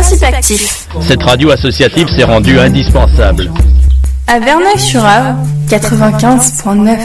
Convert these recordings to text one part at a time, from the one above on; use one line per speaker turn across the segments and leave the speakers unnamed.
principe actif.
Cette radio associative s'est rendue indispensable.
À Verneuil-sur-Avre, 95.9.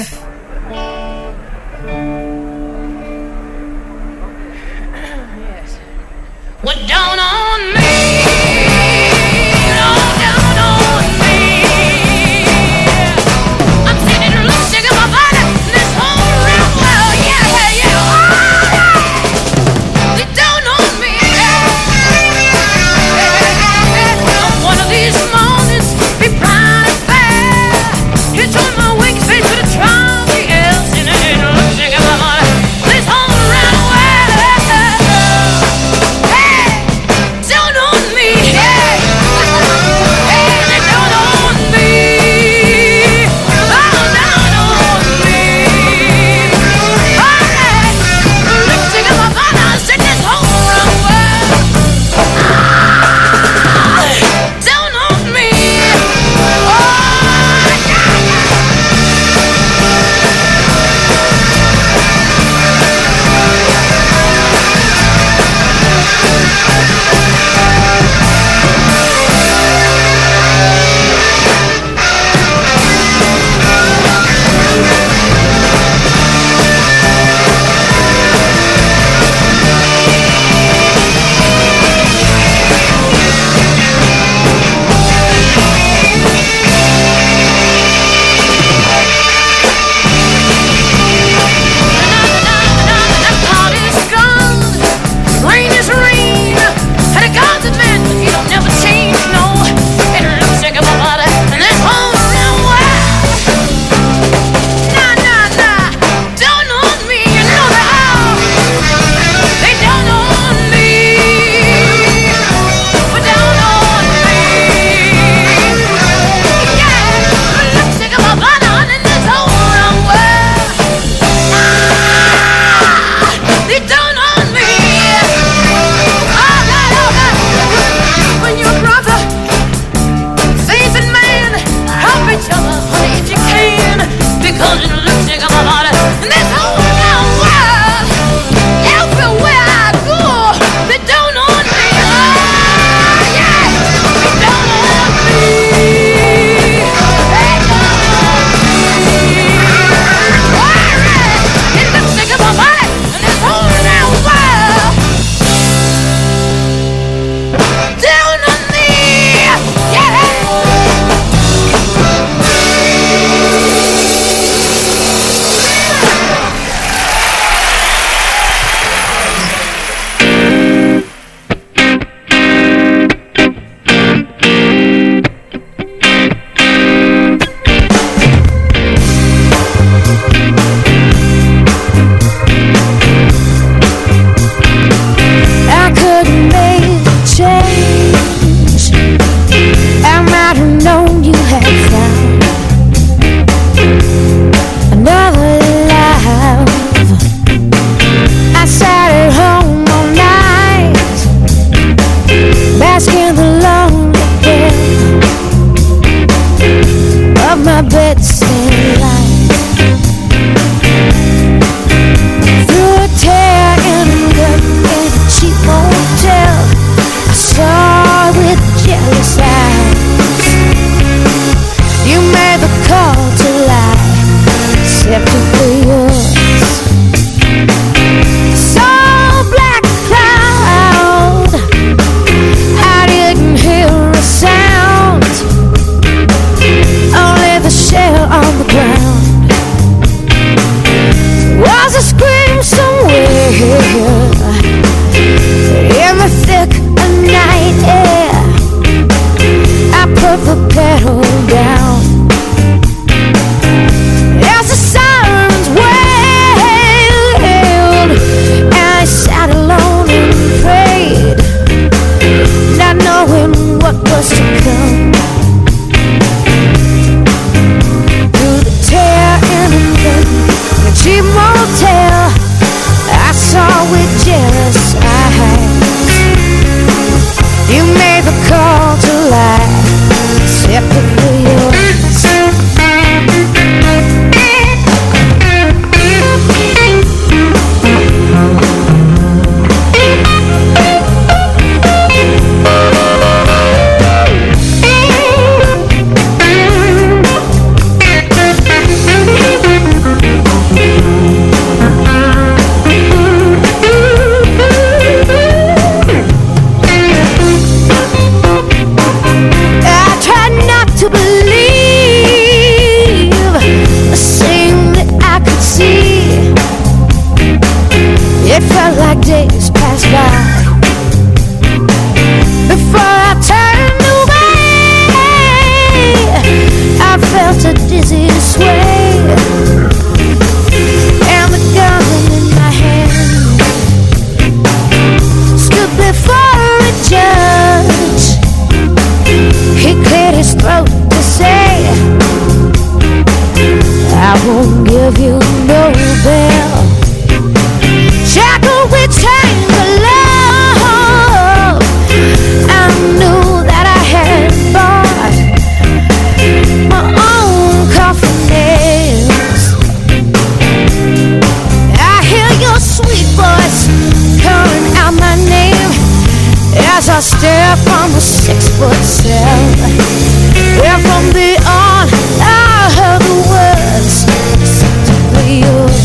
6'7". Where from beyond I heard the words simply yours.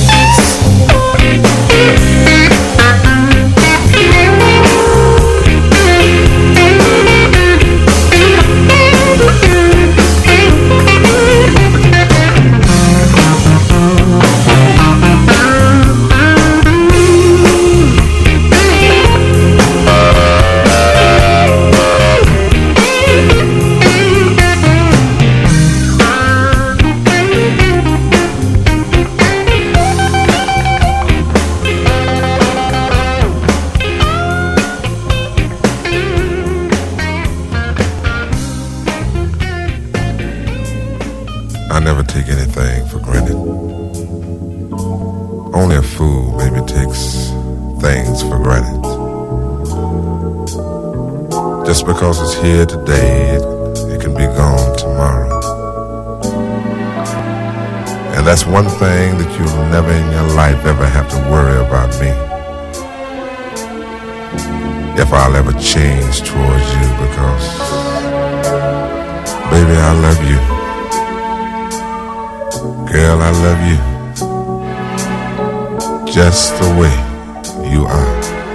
I never take anything for granted. Only a fool maybe takes things for granted. Just because it's here today, it can be gone tomorrow. And that's one thing that you'll never in your life ever have to worry about me. If I'll ever change towards you, because baby, I love you. Girl, I love you just the way you are.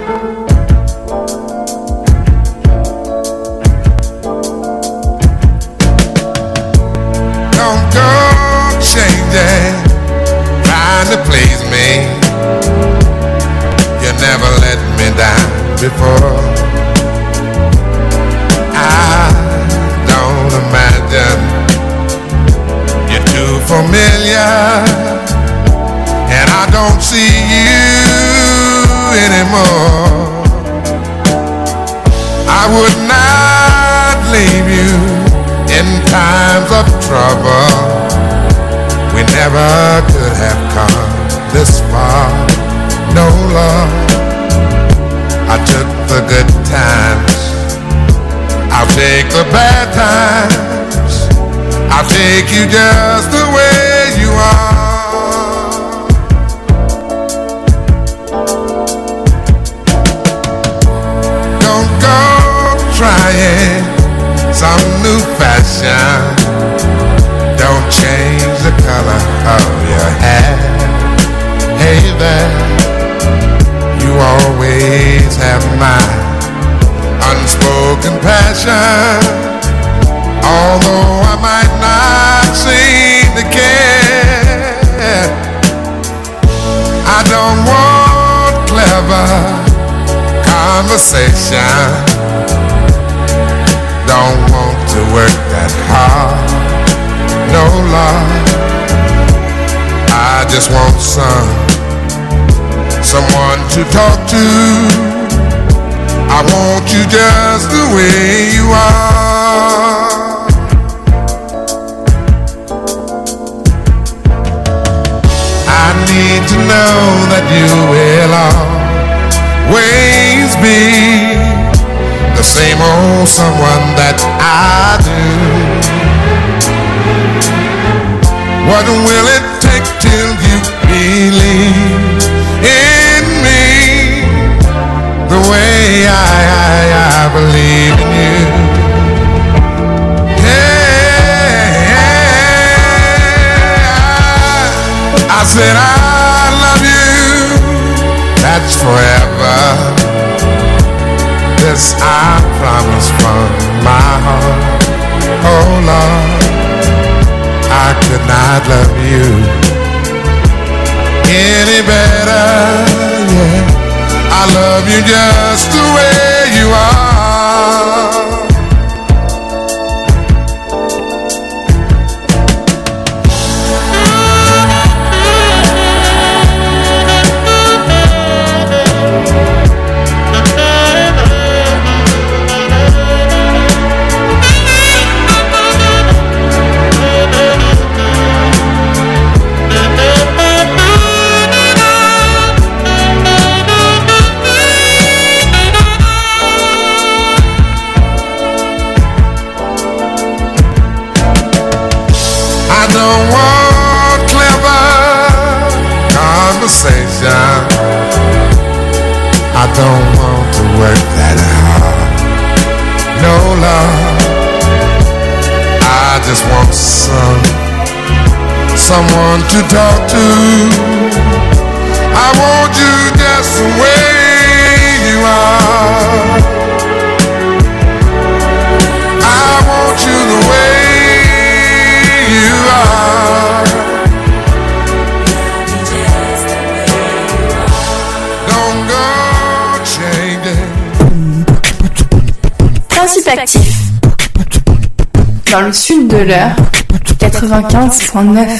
Don't go changing, trying to please me. You never let me down before. I don't imagine you're too familiar, and I don't see you anymore. I would not leave you in times of trouble. We never could have come this far. No, love, I took the good times, I'll take the bad times. I'll take you just the way you are. Don't go trying some new fashion. Don't change the color of your hair. Hey there, you always have my unspoken passion. Although I might not seem to care, I don't want clever conversation. Don't want to work that hard. No, love, I just want someone to talk to. I want you just the way you are. I need to know that you will always be the same old someone that I do. What will it take till you believe in me the way I believe in you? I said I love you, that's forever. This I promise from my heart. Oh Lord, I could not love you any better. Yeah, I love you just the way you are. just want someone to talk to. I want you just the way you are. I want you the way you are. Don't go changing.
Principe actif. Dans le sud de l'heure, 95.9.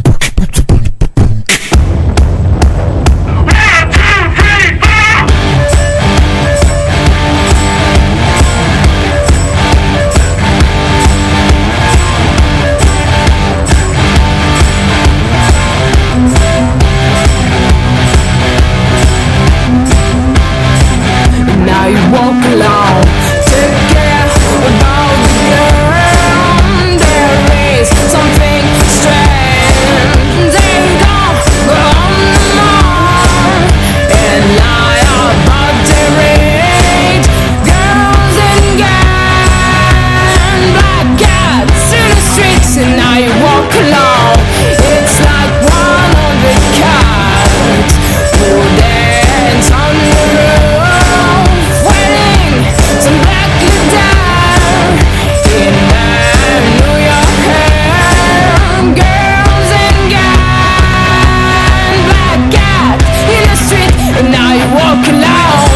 Now you walk along, take care about the girl. There is something strange. They don't go on the moon and lie about their age. Girls and guys, black cats in the streets, and now you walk along. It's like one of the cats who dance on the roof, waiting to back you down. In there, New York hair, girls and guys, black cats in the street, and now you walk alone.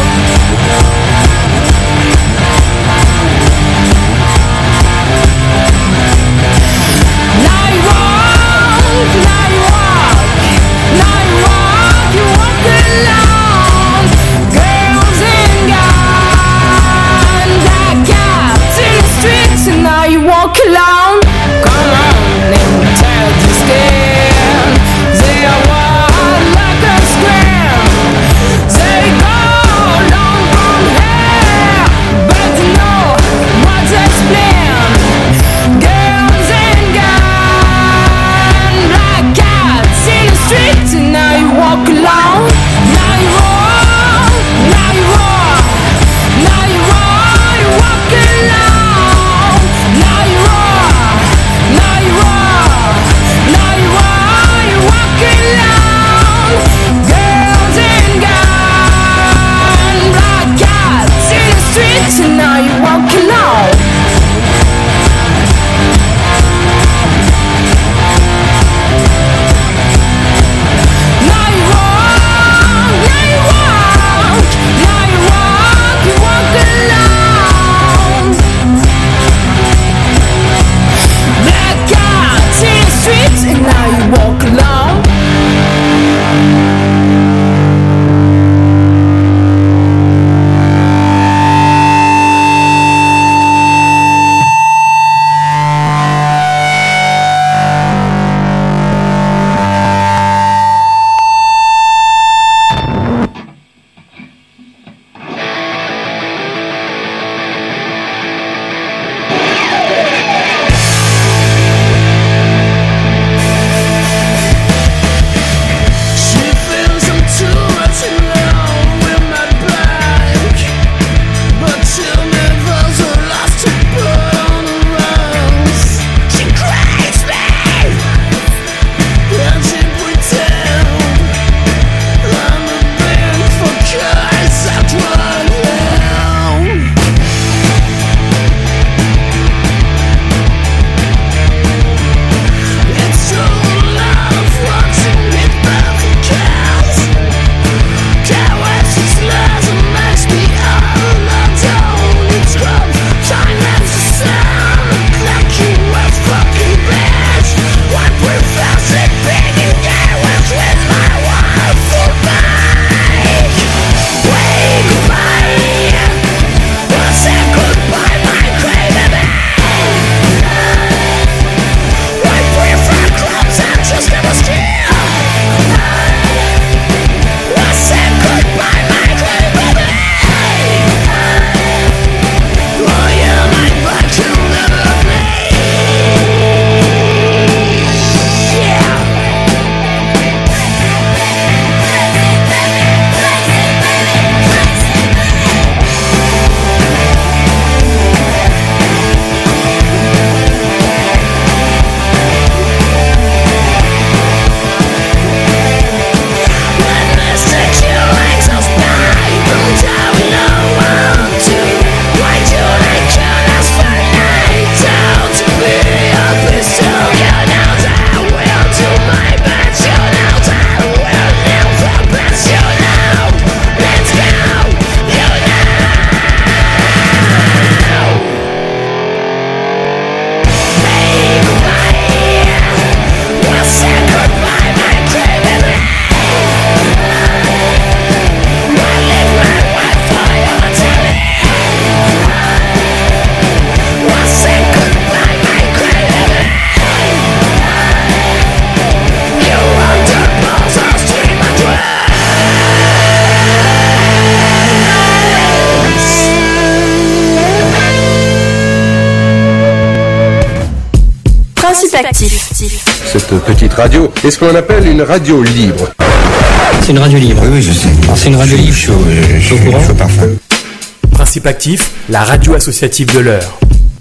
Now you walk, now you walk, now you walk, you walk alone. Girls and guys, black cats in the streets, and now you walk alone. Come on and tell the skin, they are wild like a scream. They go long from here, but you know what's explained. Girls and guys, black cats in the streets, and now you walk alone. Now you walk, now you walk, now you walk, you walk alone. Now you walk,
cette petite radio est ce qu'on appelle une radio libre.
C'est une radio libre.
Oui, je sais.
C'est une radio libre.
Je suis au courant. Parfum.
Principe actif, la radio associative de l'heure.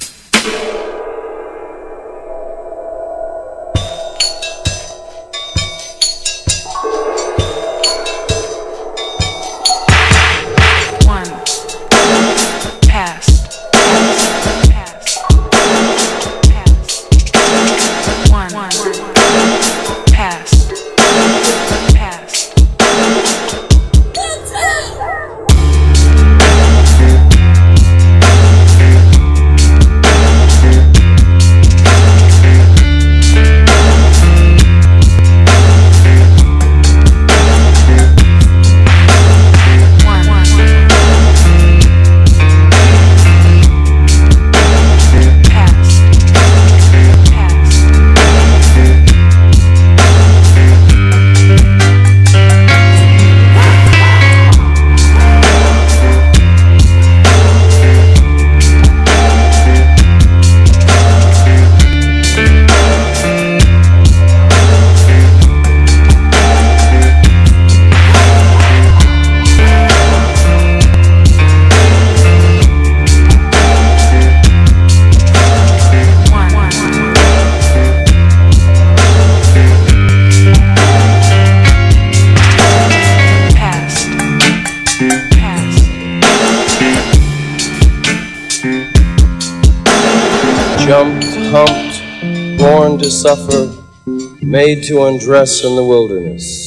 Jumped, humped, born to suffer, made to undress in the wilderness.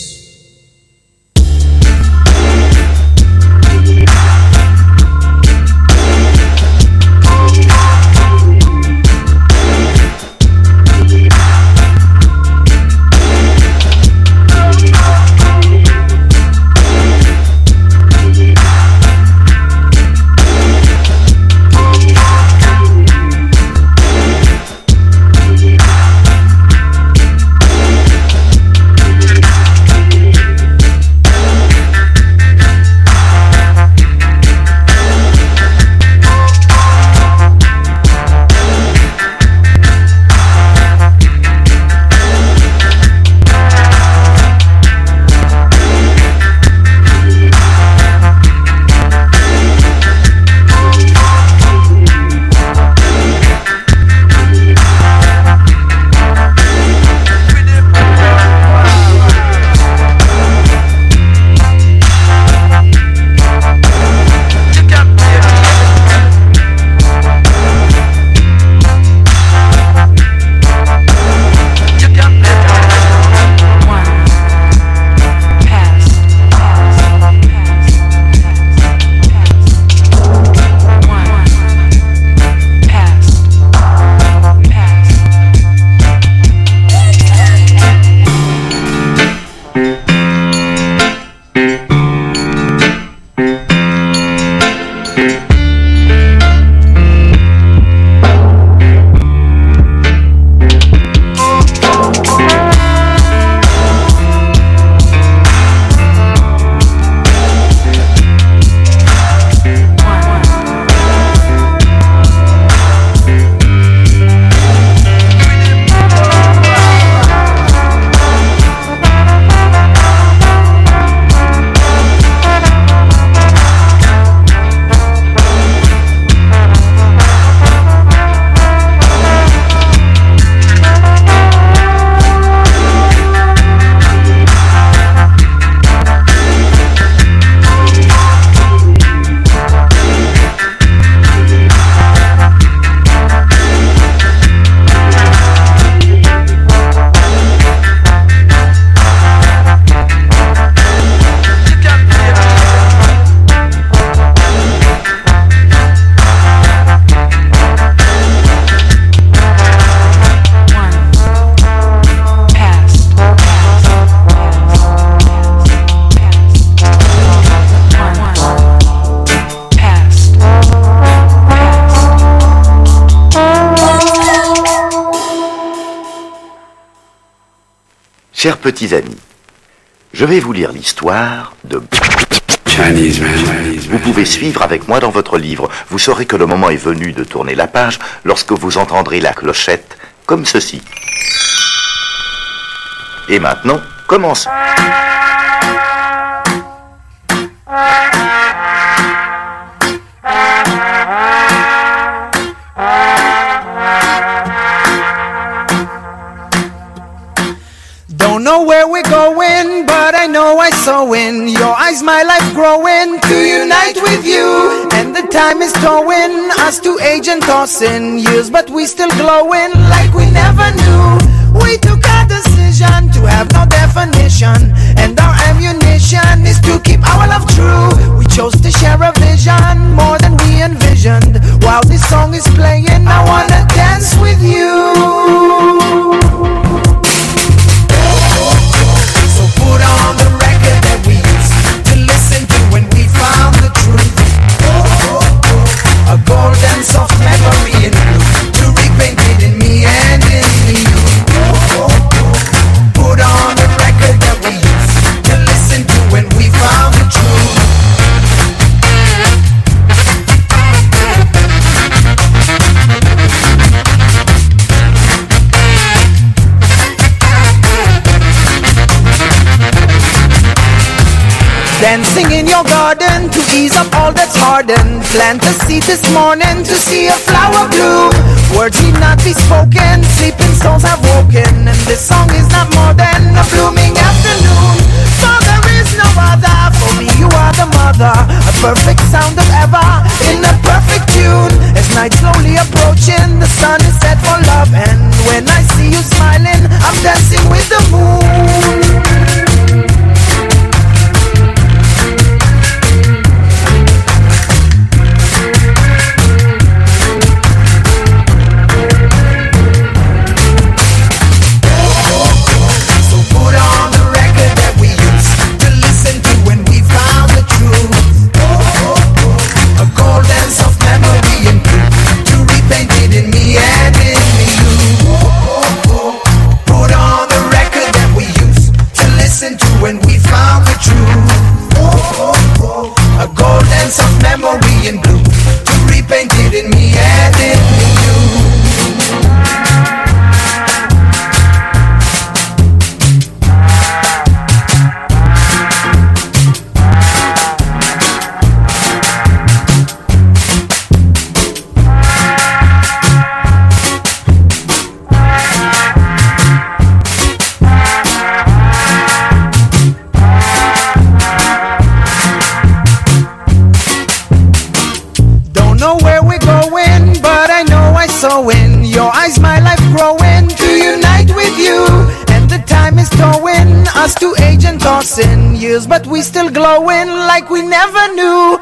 Chers petits amis, je vais vous lire l'histoire de... Vous pouvez suivre avec moi dans votre livre. Vous saurez que le moment est venu de tourner la page lorsque vous entendrez la clochette comme ceci. Et maintenant, commençons.
Don't know where we're going, but I know I saw in your eyes my life growing to unite with you. And the time is towing us to age and tossing years, but we still glowing like we never knew. We took a decision to have no definition, and our ammunition is to keep our love true. We chose to share a vision more than we envisioned. While this song is playing, I wanna dance with you. Put on the record that we used to listen to when we found the truth. A golden soft memory in blue to repaint it in me and in you. Put on the record that we used to listen to when we found the truth. Dancing in your garden to ease up all that's hardened. Plant a seed this morning to see a flower bloom. Words need not be spoken, sleeping souls have woken. And this song is not more than a blooming afternoon. For there is no other, for me you are the mother. A perfect sound of ever, in a perfect tune. As night slowly approaching, the sun is set for love. And when I see you smiling, I'm dancing with the moon. When we found the truth, a golden soft memory in blue to repaint it in me and in you. So in your eyes my life growing to unite with you. And the time is towing us to age and tossing years, but we still glowing like we never knew.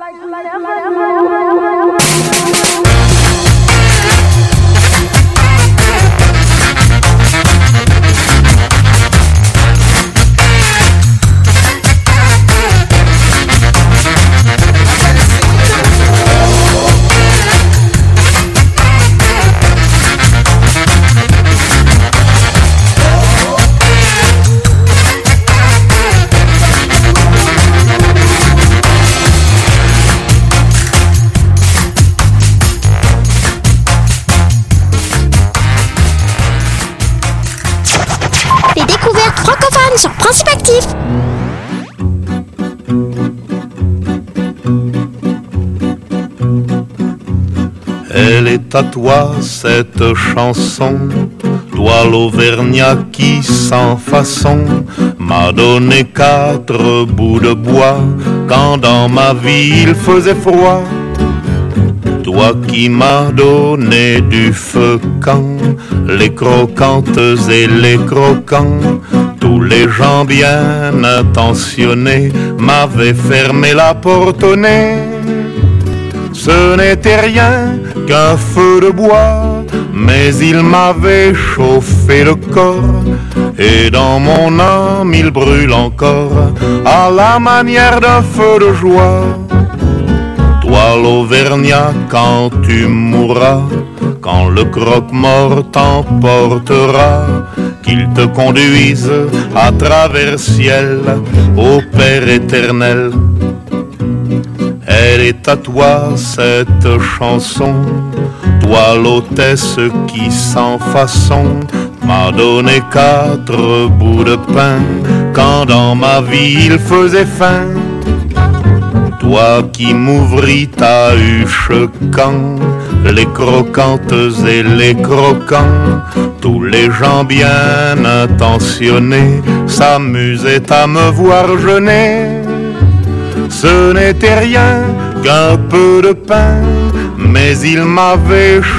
Les découvertes francophones sur Principe Actif.
Elle est à toi cette chanson, toi l'Auvergnat qui sans façon m'a donné 4 bouts de bois quand dans ma vie il faisait froid. Toi qui m'as donné du feu quand les croquantes et les croquants, tous les gens bien intentionnés m'avaient fermé la porte au nez. Ce n'était rien qu'un feu de bois, mais il m'avait chauffé le corps, et dans mon âme il brûle encore à la manière d'un feu de joie. Toi l'Auvergnat, quand tu mourras, quand le croque-mort t'emportera, qu'il te conduise à travers ciel au Père éternel. Elle est à toi cette chanson, toi l'hôtesse qui sans façon m'a donné 4 bouts de pain quand dans ma vie il faisait faim. Toi qui m'ouvris ta huche quand les croquantes et les croquants, tous les gens bien intentionnés s'amusaient à me voir jeûner. Ce n'était rien qu'un peu de pain, mais il m'avait